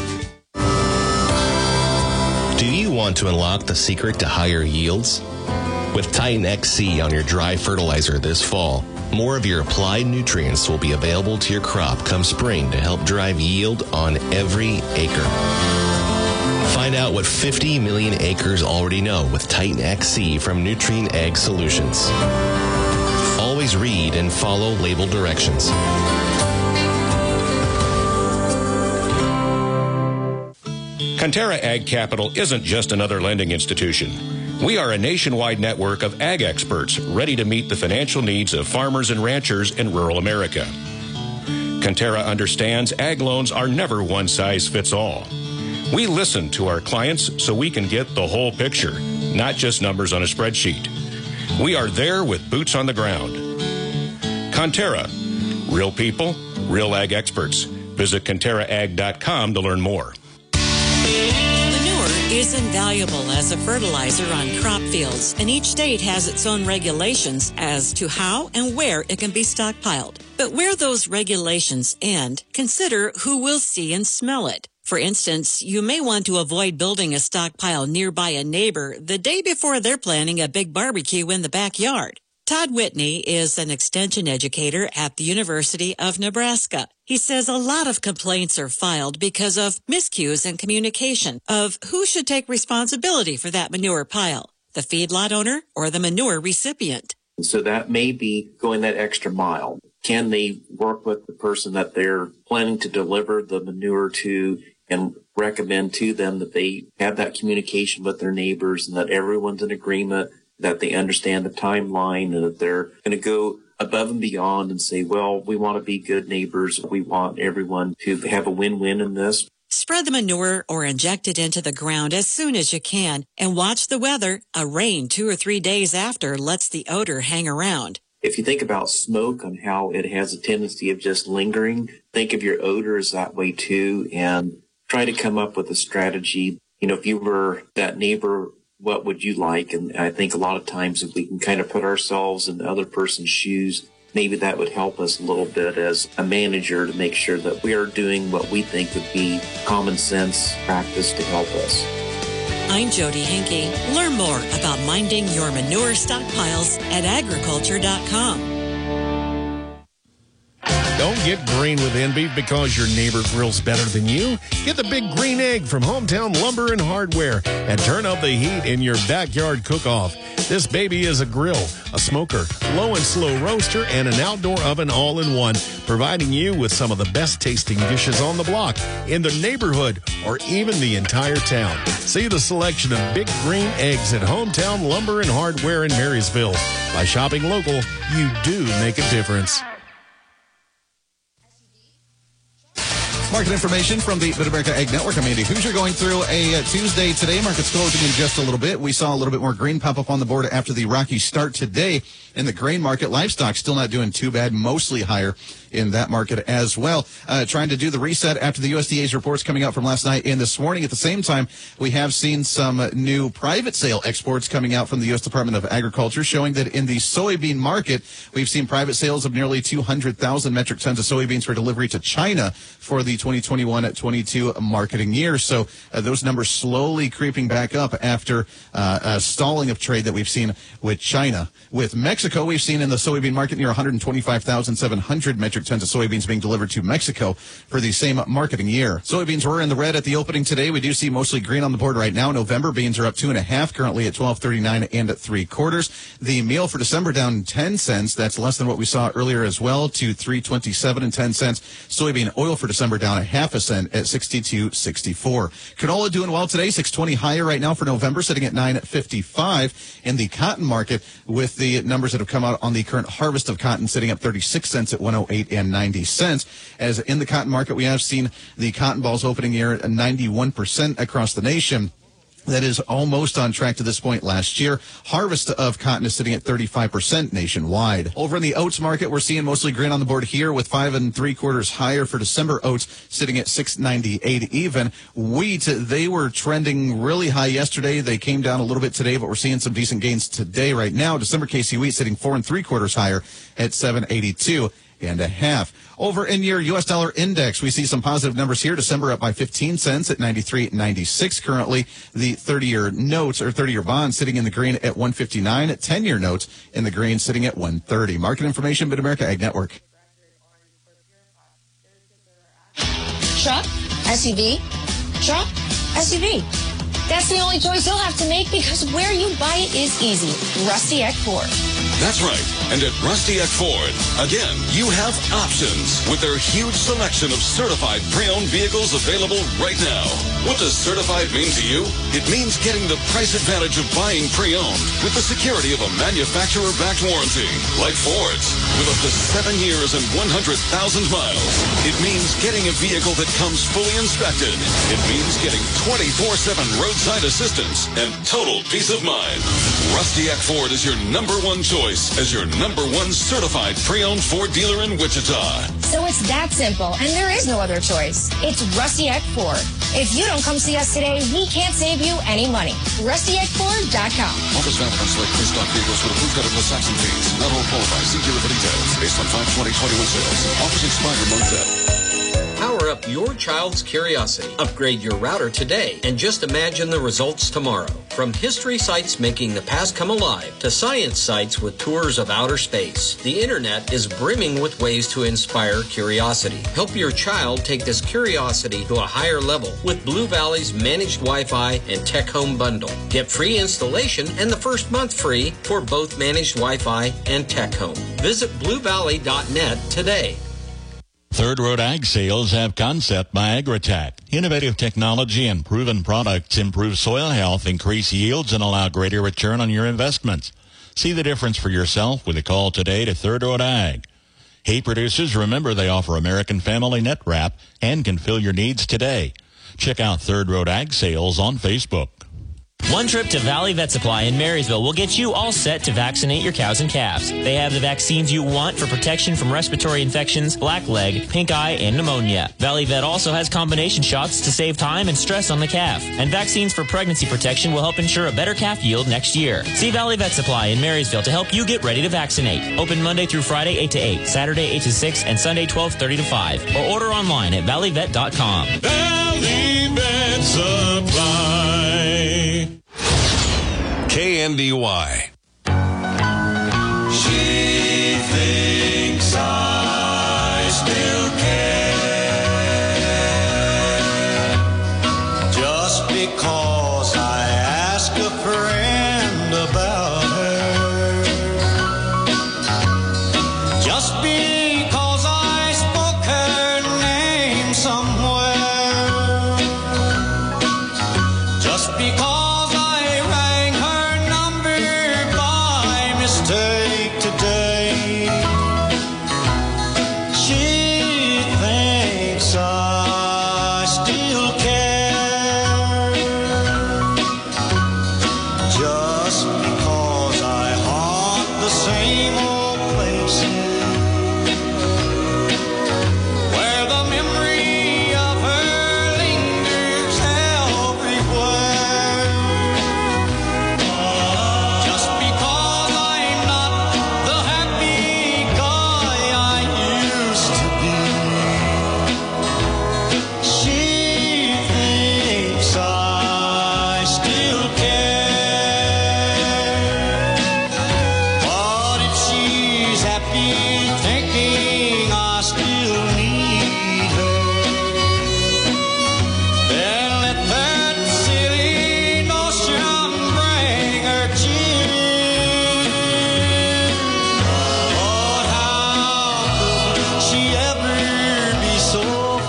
Do you want to unlock the secret to higher yields? With Titan XC on your dry fertilizer this fall, more of your applied nutrients will be available to your crop come spring to help drive yield on every acre. Find out what 50 million acres already know with Titan XC from Nutrien Ag Solutions. Always read and follow label directions.
Conterra Ag Capital isn't just another lending institution. We are a nationwide network of ag experts ready to meet the financial needs of farmers and ranchers in rural America. Conterra understands ag loans are never one size fits all. We listen to our clients so we can get the whole picture, not just numbers on a spreadsheet. We are there with boots on the ground. Conterra, real people, real ag experts. Visit ConterraAg.com to learn more.
Manure is invaluable as a fertilizer on crop fields, and each state has its own regulations as to how and where it can be stockpiled. But where those regulations end, consider who will see and smell it. For instance, you may want to avoid building a stockpile nearby a neighbor the day before they're planning a big barbecue in the backyard. Todd Whitney is an extension educator at the University of Nebraska. He says a lot of complaints are filed because of miscues in communication of who should take responsibility for that manure pile, the feedlot owner or the manure recipient.
So that may be going that extra mile. Can they work with the person that they're planning to deliver the manure to and recommend to them that they have that communication with their neighbors and that everyone's in agreement, that they understand the timeline, and that they're going to go above and beyond and say, well, we want to be good neighbors. We want everyone to have a win-win in this.
Spread the manure or inject it into the ground as soon as you can and watch the weather. A rain 2 or 3 days after lets the odor hang around.
If you think about smoke and how it has a tendency of just lingering, think of your odors that way too, and try to come up with a strategy. You know, if you were that neighbor, what would you like? And I think a lot of times if we can kind of put ourselves in the other person's shoes, maybe that would help us a little bit as a manager to make sure that we are doing what we think would be common sense practice to help us.
I'm Jody Henke. Learn more about minding your manure stockpiles at agriculture.com.
Don't get green with envy because your neighbor grills better than you. Get the big green egg from Hometown Lumber and Hardware and turn up the heat in your backyard cook-off. This baby is a grill, a smoker, low and slow roaster, and an outdoor oven all in one, providing you with some of the best tasting dishes on the block, in the neighborhood, or even the entire town. See the selection of big green eggs at Hometown Lumber and Hardware in Marysville. By shopping local, you do make a difference.
Market information from the Mid-America Ag Network. I'm Andy Hoosier going through a Tuesday today. Market's closing in just a little bit. We saw a little bit more green pop up on the board after the rocky start today in the grain market. Livestock still not doing too bad, mostly higher in that market as well. Trying to do the reset after the USDA's reports coming out from last night and this morning. At the same time, we have seen some new private sale exports coming out from the U.S. Department of Agriculture, showing that in the soybean market, we've seen private sales of nearly 200,000 metric tons of soybeans for delivery to China for the 2021-22 marketing year. So those numbers slowly creeping back up after a stalling of trade that we've seen with China. With Mexico, we've seen in the soybean market near 125,700 metric tons of soybeans being delivered to Mexico for the same marketing year. Soybeans were in the red at the opening today. We do see mostly green on the board right now. November beans are up 2.5, currently at $12.39 3/4. The meal for December down 10 cents. That's less than what we saw earlier as well, to $3.27 10 cents. Soybean oil for December down 0.5 cent at $62.64. Canola doing well today, $6.20 higher right now for November, sitting at $9.55. In the cotton market, with the numbers that have come out on the current harvest of cotton, sitting up 36 cents at $108.90. As in the cotton market, we have seen the cotton balls opening year at 91% across the nation. That is almost on track to this point last year. Harvest of cotton is sitting at 35% nationwide. Over in the oats market, we're seeing mostly green on the board here, with 5 3/4 higher for December oats, sitting at $6.98 even. Wheat, they were trending really high yesterday. They came down a little bit today, but we're seeing some decent gains today right now. December KC wheat sitting 4 3/4 higher at $7.82.5. Over in your U.S. dollar index, we see some positive numbers here. December up by 15 cents at 93.96 currently. The 30-year notes or 30-year bonds sitting in the green at 159. 10-year notes in the green sitting at 130. Market information, Mid-America Ag Network.
Truck, SUV, truck, SUV. That's the only choice you'll have to make, because where you buy it is easy. Rusty Eck Ford.
That's right. And at Rusty Eck Ford, again, you have options with their huge selection of certified pre-owned vehicles available right now. What does certified mean to you? It means getting the price advantage of buying pre-owned with the security of a manufacturer-backed warranty, like Ford's, with up to 7 years and 100,000 miles. It means getting a vehicle that comes fully inspected. It means getting 24/7 roadside assistance and total peace of mind. Rusty Eck Ford is your #1 choice as your #1 certified pre-owned Ford dealer in Wichita.
So it's that simple, and there is no other choice. It's Rusty Eck Ford. If you don't come see us today, we can't save you any money. RustyEckFord.com.
Offers valid on select pre-stock vehicles with approved credit plus tax and fees. Not all qualify. See dealer for details. Based on 5/20/21 sales. Offers expire month end.
Power up your child's curiosity. Upgrade your router today and just imagine the results tomorrow. From history sites making the past come alive to science sites with tours of outer space, the internet is brimming with ways to inspire curiosity. Help your child take this curiosity to a higher level with Blue Valley's managed Wi-Fi and Tech Home bundle. Get free installation and the first month free for both managed Wi-Fi and Tech Home. Visit bluevalley.net today.
Third Road Ag Sales have Concept by Agritech. Innovative technology and proven products improve soil health, increase yields, and allow greater return on your investments. See the difference for yourself with a call today to Third Road Ag. Hay producers, remember they offer American Family Net Wrap and can fill your needs today. Check out Third Road Ag Sales on Facebook.
One trip to Valley Vet Supply in Marysville will get you all set to vaccinate your cows and calves. They have the vaccines you want for protection from respiratory infections, blackleg, pink eye, and pneumonia. Valley Vet also has combination shots to save time and stress on the calf. And vaccines for pregnancy protection will help ensure a better calf yield next year. See Valley Vet Supply in Marysville to help you get ready to vaccinate. Open Monday through Friday 8 to 8, Saturday 8 to 6, and Sunday 12:30 to 5. Or order online at valleyvet.com.
Valley Vet Supply. KNDY. She thinks I still care, just because I ask a friend about her, just because I spoke her name somewhere, just because I still care. Just because I haunt the same old places where the memory of her lingers everywhere. Just because I'm not the happy guy I used to be, she thinks I still care. But if she's happy thinking I still need her, then let that silly notion bring her cheer. But how could she ever be so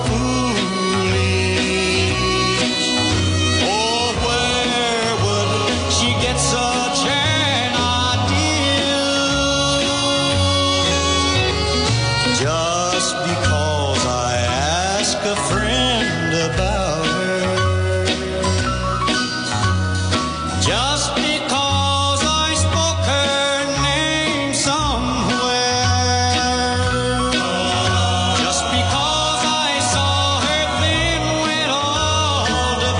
foolish? Oh, where would she get such an idea? Just because I ask a friend about her, just because I spoke her name somewhere, just because I saw her then went all to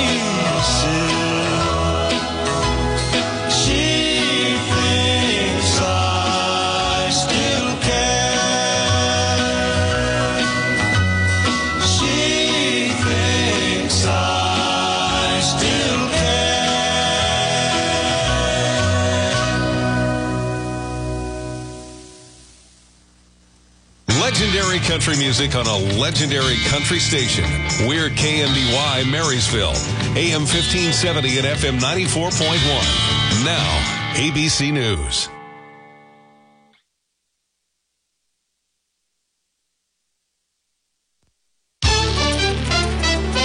pieces, she thinks I still care. She thinks I still
Legendary country music on a legendary country station. We're KNDY Marysville, AM 1570 and FM 94.1. Now, ABC News.